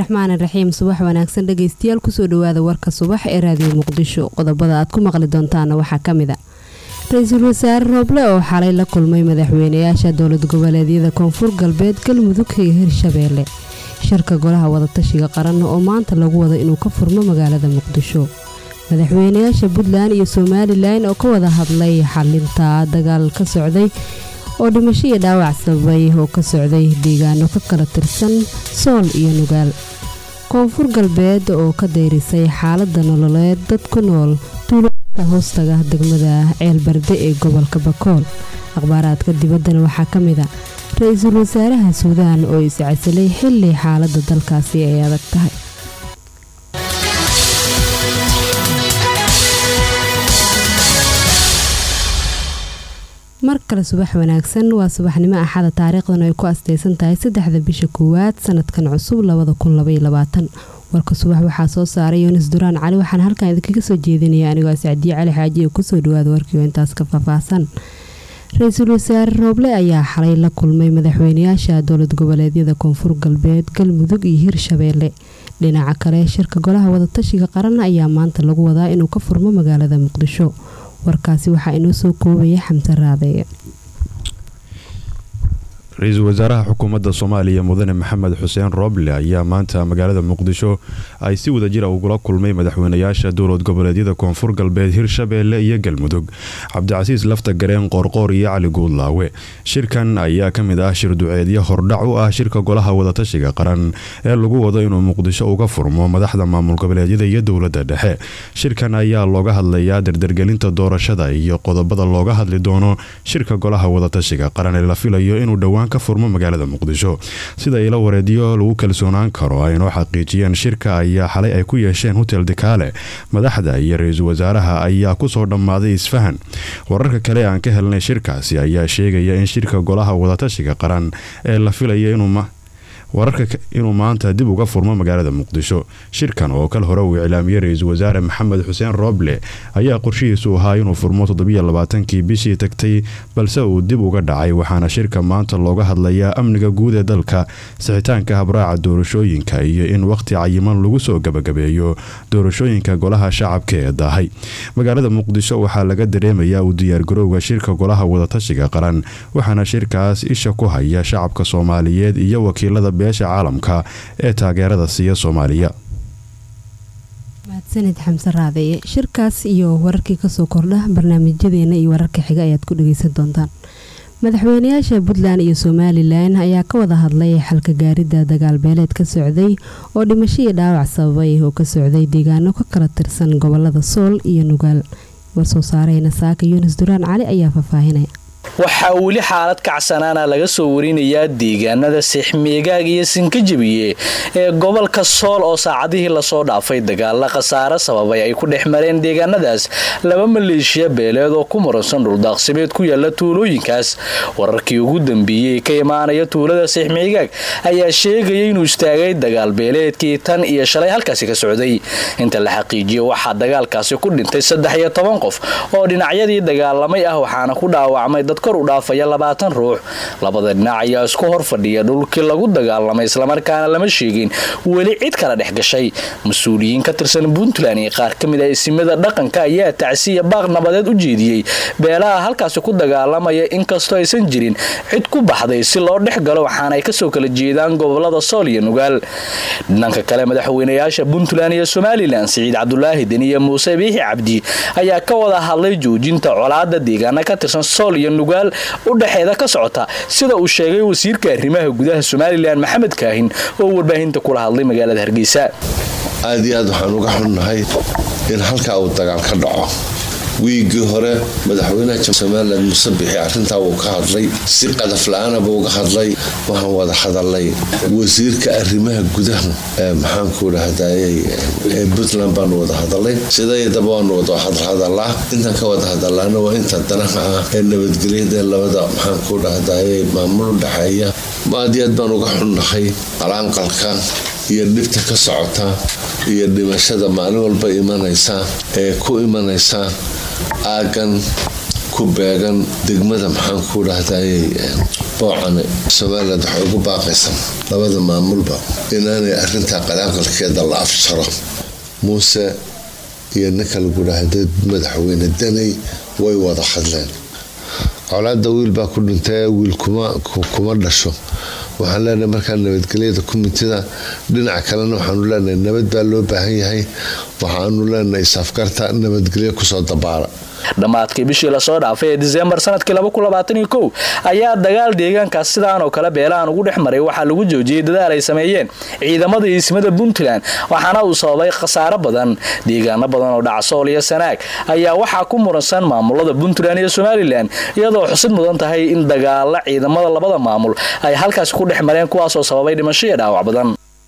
raxmaani raxiim subax wanaagsan dhageystayaal kusoo dhawaada warka subax ee raadiyo muqdisho qodobada aad ku maqli doontaan waxaa kamid ah ra'iisul wasaare Rooble oo xalay la kulmay madaxweynayaasha dowlad goboleedyada Koonfur Galbeed Galmudug iyo Hirshabeelle shirka golaha wada tashiga qaran oo maanta lagu wado inuu ka furmo magaalada Muqdisho madaxweynayaasha Puntland iyo Somaliland oo ka wada hadlay xalinta dagaal ka socday oo dhimasho iyo dhaawac sababay oo ka socday deegaano ka kala tirsan Sool iyo Nugaal Koonfur Galbeed oo ka dayrisay xaaladda nololeed dad ku nool tuulada hoostaga degmada Ceelbarde ee gobolka Bakool akhbaaraadka dibadda waxaa kamid ah ra'iisul wasaaraha Suudaan oo iscasilay xilli xaaladda dalkaasi ay adag tahay markale subax wanaagsan waa subaxnimo axada taariikhdan ay ku asteysan tahay 3 bisha koowaad sanadkan cusub 2022 warka subax waxaa soo saaray Yunis Duraan Cali waxaan halkan idinkaga soo jeedinaya anigoo Saacadiye Cali Xaaji oo ku soo dhawaad warkii intaas ka faahfaahsan ra'iisul wasaare Rooble ayaa xalay la kulmay madaxweynayaasha dowlad goboleedyada Koonfur Galbeed Galmudug iyo Hirshabeelle dhinaca kale shirka golaha wada tashiga qaran ayaa maanta lagu wadaa inuu ka furmo magaalada Muqdisho warkaasi waxaa inoo soo koobaya Xamse Raadeeye ra'iisul wasaaraha xukuumadda Soomaaliya Mudane Maxamed Xuseen Rooble ayaa maanta magaalada Muqdisho ay si wada jir ah uga kulmay madaxweynayaasha dowlad goboleedyada Koonfur Galbeed Hirshabeelle iyo Galmudug Cabdicasiis Lafta Gareen Qoorqoor iyo Cali Guudlaawe shirkan ayaa kamid ah shir duceedyo hordhac u ah shirka golaha wada tashiga qaran ee lagu wado inuu Muqdisho uga furmo madaxda maamul goboleedyada iyo dowladda dhexe shirkan ayaa looga hadlayaa dardargelinta doorashada iyo qodobada looga hadli doono shirka golaha wada tashiga qaran ee la filayo inuu dhawaan ka furmo magaalada Muqdisho sida ila wareediyo lagu kalsoonaan karo ay noo xaqiijiyeen shirka ayaa xalay ay ku yeesheen hotel Dikaale madaxda iyo ra'iisul wasaaraha ayaa ku soo dhamaaday isfahan wararka kale aan ka helnay shirkaasi ayaa sheegaya in shirka golaha wada tashiga qaran ee la filayo inuu maanta dib uga furmo magaalada Muqdisho shirkan oo kal hore uu ilaamiyay ra'iisul wasaare Maxamed Xuseen Rooble ayaa qorshihiisu ahaa inuu furmo 27 bishii tagtay balse uu dib uga dhacay waxaana shirka maanta looga hadlayaa amniga guud ee dalka sixitaanka habraaca doorashooyinka iyo in waqti cayiman lagu soo gabagabeeyo doorashooyinka golaha shacabka ee daahay magaalada Muqdisho waxaa laga dareemayaa u diyaar garowga shirka golaha wada tashiga qaran waxaana shirkaas isha ku haya shacabka Soomaaliyeed iyo wakiilada beesha caalamka ee taageerada siiya Soomaaliya mahadsanid Xamse Raadeeye shirkaas iyo wararkii ka soo kordha barnaamijyadeena iyo wararka xiga ayaad ku dhageysan doontaan madaxweynayaasha Puntland iyo Somaliland ayaa ka wada hadlay xalka gaaridda dagaal beeleed ka socday oo dhimasho iyo dhaawac sababay oo ka socday deegaano ka kala tirsan gobolada Sool iyo Nugaal war soo saarayna saaka Yunis Duraan Cali ayaa faahfaahinaya waxaa weli xaalad kacsanaana laga soo warinayaa deegaanada Sixmeegaag iyo Sinkajabiye ee gobolka Sool oo saacadihii la soo dhaafay dagaal khasaare sababay ay ku dhexmareen deegaanadaas laba maleeshiya beeleed oo ku muransan dhul daaqsimeed ku yaala tuulooyinkaas wararkii ugu dambeeyay ka imaanaya tuulada Sixmeegaag ayaa sheegay inuu istaagay dagaal beeleedkii tan iyo shalay halkaasi ka socday inta la xaqiijiyay waxa dagaalkaasi ku dhintay 13 qof oo dhinacyadii dagaalamay ah waxaana ku dhaawacmay kor u dhaafaya 20 ruux labada dhinac ayaa isku hor fadhiya dhulkii lagu dagaalamay isla markaana lama sheegin weli cid kala dhex gashay mas'uuliyiin ka tirsan Puntland iyo qaar kamid ah isimada dhaqanka ayaa tacsiya baaq nabadeed u jeediyay beelaha halkaas ku dagaalamaya inkastoo aysan jirin cid ku baxday si loo dhex galo waxaana ay ka soo kala jeedaan gobolada Sool iyo Nugaal dhanka kale madaxweynayaasha Puntland iyo Somaliland Saciid Cabdullaahi Deni iyo Muuse Biixi Cabdi ayaa ka wada hadlay joojinta colaadda deegaanada ka tirsan Sool iyo Nugaal u dhaxeeda ka socota sida uu sheegay wasiirka arrimaha gudaha Somaliland Maxamed Kaahin oo warbaahinta kula hadlay magaalada Hargeysa aad iyo aad waxaan uga xunnahay in halka uu dagaal ka dhaco wiigii hore madaxweynaha Somaliland Muuse Biixi arrinta uu ka hadlay si qadaf la'aan buu uga hadlay waxaan wada hadalay wasiirka arrimaha gudaha maxaan ku raadayay Puntland baan wada hadalay sidayda baan wada hadalaa inta ka wada hadalana waa inta danaha nabadgelyada labada maxaan ku raadayay maamul dhaxaya maadiyad baan uga xunnahay qalanqalka iyo dhibta ka socota iyo dhimashada maalin walba imanaysa ee ku imanaysa aagan ku beegan degmada maxaan ku dhahday boocane Soomaaliland waxay ugu baaqaysan labada maamulba inaanay arrinta qalaaqalkeeda la afjaro Muuse iyo ninka lagu dhahday madaxweyne Danay way wada hadleen colaadda wiil baa ku dhintay wiil kuma dhasho waxaan leenahay markaa nabadgelyada kumitida dhinaca kalena waxaanu leenahay nabad baa loo baahan yahay waxaanu leenahay safkarta nabadgelyo ku soo dabaala dhamaadkii bishii la soo dhaafay ee December sanadkii 2021 ayaa dagaal deegaankaas sidaan oo kale beelahan ugu dhexmaray waxa lagu joojiyay dadaal ay sameeyeen ciidamada ismada Puntland waxaana uu sababay khasaare badan deegaano badan oo dhacsool iyo Sanaag ayaa waxa ku muransan maamulada Puntland iyo Somaliland iyadoo xusid mudan tahay in dagaal ciidamada labada maamul ay halkaas ku dhexmareen kuwaas oo sababay dhimasho iyo dhaawac badan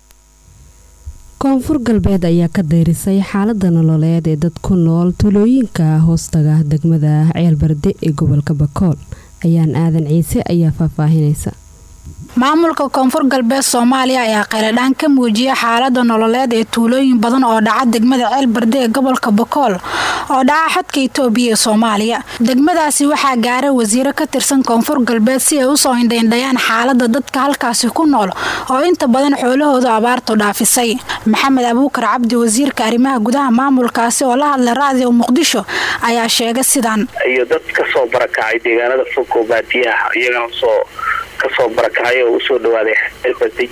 koonfur galbeed ayaa ka dayrisay xaaladda nololeed ee dad ku nool tuulooyinka hoostaga degmada Ceelbarde ee gobolka Bakool ayaan aadan ciise ayaa faahfaahinaysa maamulka koonfur galbeed Soomaaliya ayaa qeeladaan ka muujiyay xaaladda nololeed ee tuulooyin badan oo dhaca degmada Ceelbarde ee gobolka Bakool oo dhaca xadka Itoobiya iyo Soomaaliya degmadaasi waxaa gaaray wasiiro ka tirsan koonfur galbeed si ay u soo indheeyaan xaaladda dadka halkaas ku nool oo inta badan xoolahooda abaartu dhaafisay Maxamed Abuukar Cabdi wasiirka arrimaha gudaha maamulkaasi oo la hadlay raadiyo Muqdisho ayaa sheegay sidaan iyo dadka soo barakacay deegaanada fog oo baadiyaha iyagana kasoo barakacay oo soo dhawaaday Ceelbarde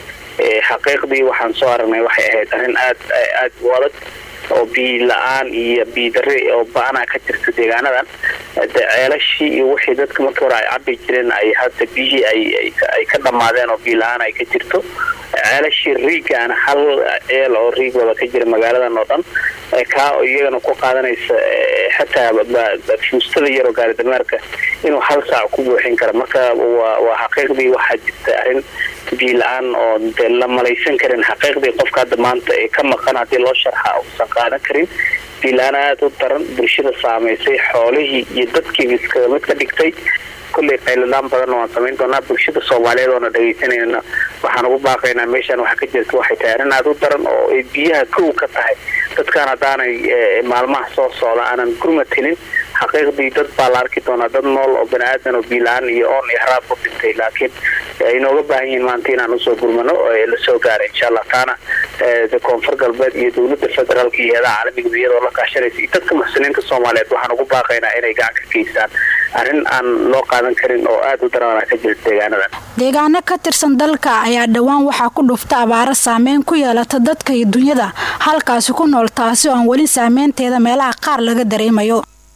xaqiiqdii waxaan soo aragnay waxay ahayd arrin aad u adag oo biilaan iyo biidare oo baana ka jirta deegaanadan ceelashii iyo wixii dadka markii hore ay cabi jireen ay hadda biyihii ay ka dhamaadeen oo biilaan ay ka jirto ceelashii riigana hal ceel oo riig wada ka jira magaaladan oo dhan ka iyagana ku qaadanaysa xataa fuustada yar oo gaari dameerka inuu hal saac ku buuxin karo marka waa xaqiiqdii waxa jirta arrin biilaan oo la malaysan karin xaqiiqdii qofka hadda maanta ee ka maqan hadii loo sharxa oo qaadan karin biilaan aad u daran bulshada saameysay xoolihii iyo dadkii iska mid ka dhigtay kulli qayladaan badan oo sameyn doona bulshada Soomaaliyeed oo dhageysanayna waxaan ugu baaqaynaa meeshan waxa ka jirta waxay tahay arrin aad u daran oo ay biyaha kow ka tahay dadkan hadaanay maalmaha soo socda aanan gurmatin xaqiiqdii dad baa la arki doona dad nool oo bani'aadan oo biilaan iyo oon ihraab ku dhintay laakiin ay nooga baahan yihiin maanta inaan usoo gurmano oo la soo gaaro insha Allah taana koonfur galbeed iyo dawladda federaalka iyo caalamiga iyadoo la kaashanaysa dadka muxsiniinta Soomaaliyeed waxaan ugu baaqaynaa inay gacan ka geystaan arrin aan loo qaadan karin oo aad u daran ka jirta deegaanadan deegaano ka tirsan dalka ayaa dhawaan waxa ku dhufta abaaro saameyn ku yeelata dadka iyo dunyada halkaas ku nool taasi oo aan wali saameynteeda meelaha qaar laga dareemayo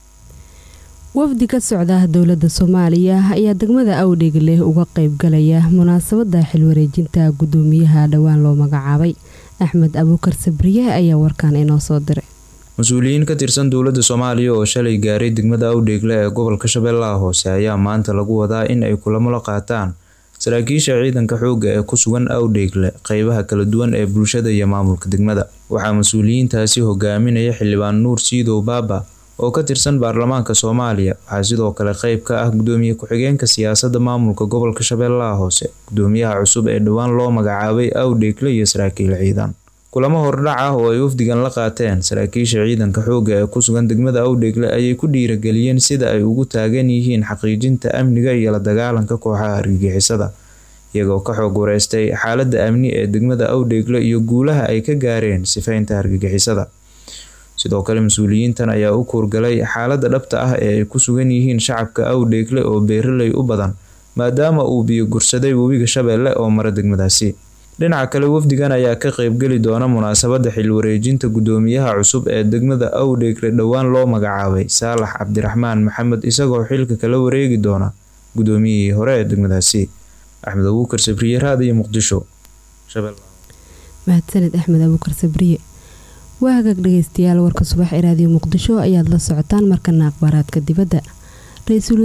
wafdi ka socda dowladda Soomaaliya ayaa degmada Awdheegle uga qayb galaya munaasabada xilwareejinta gudoomiyaha dhawaan loo magacaabay Axmed Abuukar Sabriye ayaa warkaan inoo soo diray mas'uuliyiin ka tirsan dowladda Soomaaliya oo shalay gaaray degmada Awdheegle ee gobolka Shabeellaha Hoose ayaa maanta lagu wadaa in ay kulamo la qaataan saraakiisha ciidanka xoogga ee ku sugan Awdheegle qaybaha kala duwan ee bulshada iyo maamulka degmada waxaa mas'uuliyiintaasi hogaaminaya xildhibaan Nuur Siidow Baaba oo ka tirsan baarlamaanka Soomaaliya waxaa sidoo kale qayb ka ah gudoomiye ku-xigeenka siyaasadda maamulka gobolka Shabeellaha Hoose gudoomiyaha cusub ee dhawaan loo magacaabay Awdheegle iyo saraakiil ciidan kulamo hordhac ah oo ay wafdigan la qaateen saraakiisha ciidanka xoogga ee ku sugan degmada Awdheegle ayay ku dhiirigeliyeen sida ay ugu taagan yihiin xaqiijinta amniga iyo la dagaalanka kooxaha argagixisada iyagoo ka xoog wareystay xaaladda amni ee degmada Awdheegle iyo guulaha ay ka gaareen sifaynta argagixisada sidoo kale mas'uuliyiintan ayaa u kuurgalay xaaladda dhabta ah ee ay ku sugan yihiin shacabka Awdheegle oo beeraley u badan maadaama uu biyo gursaday webiga Shabeelle oo mara degmadaasi dhinaca kale wafdigan ayaa ka qayb gali doona munaasabada xil wareejinta gudoomiyaha cusub ee degmada Awdheegle dhawaan loo magacaabay Saalax Cabdiraxmaan Maxamed isagoo xilka kala wareegi doona gudoomiyihii hore ee degmadaasi Axmed Abuukar Sabriye raadiyo Muqdisho Shabeellaha mahadsanid Axmed Abuukar Sabriye waagaag dhageystayaal warka subax ee raadiyo Muqdisho ayaad la socotaan markana akhbaaraadka dibadda ra'iisul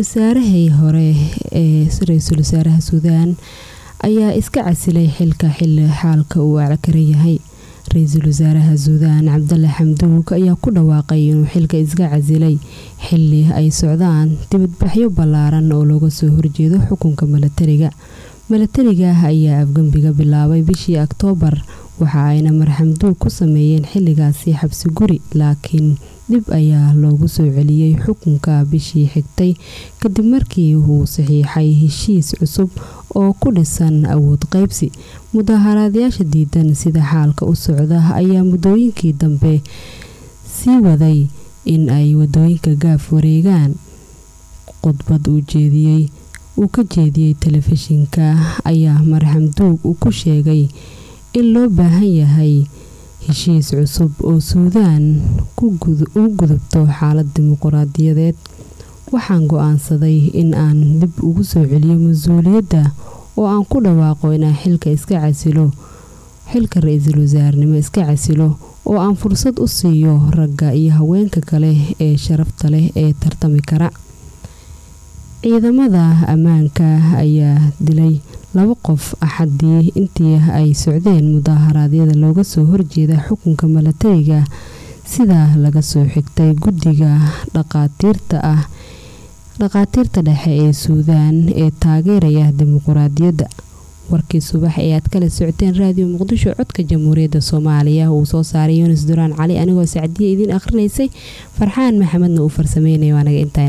wasaaraha Suudaan ayaa iska casilay xilka xilli xaalka uu cakaran yahay ra'iisul wasaaraha Suudaan Cabdulla Xamduug ayaa ku dhawaaqay inuu xilka iska casilay xilli ay socdaan dibadbaxyo ballaaran oo looga soo horjeedo xukunka milatariga ayaa afgambiga bilaabay bishii Oktoobar waxa ayna marxamduug ku sameeyeen xilligaasi xabsi guri laakiin dib ayaa loogu soo celiyey xukunka bishii xigtay kadib markii uu saxiixay heshiis cusub oo ku dhisan awood qaybsi. Mudaharaadayaasha diidan sida xaalka u socda ayaa muddooyinkii dambe sii waday in ay wadooyinka gaaf wareegaan. Khudbad uu ka jeediyey telefishinka ayaa marxamduug uu ku sheegay in loo baahan yahay heshiis cusub oo Suudaan u gudubto xaalad dimuqraadiyadeed. Waxaan go'aansaday in aan dib ugu soo celiyo mas'uuliyadda oo aan ku dhawaaqo inaan xilka ra'iisul wasaarnimo iska casilo oo aan fursad u siiyo ragga iyo haweenka kale ee sharafta leh ee tartami kara. Ciidamada ammaanka ayaa dilay 2 qof Axadii intii ay socdeen mudaharaadyada looga soo horjeeda xukunka milatariga sida laga soo xigtay guddiga dhaqaatiirta dhexe ee Suudaan ee taageeraya dimuqraadiyadda. Warkii subax ee aad kala socoteen raadiyo Muqdisho codka Jamhuuriyadda Soomaaliya uu soo saaray Yunis Duraan Cali anigoo Sacdiye idin akhrineysay. Farxaan Maxamedna uu farsameeyay anaga inta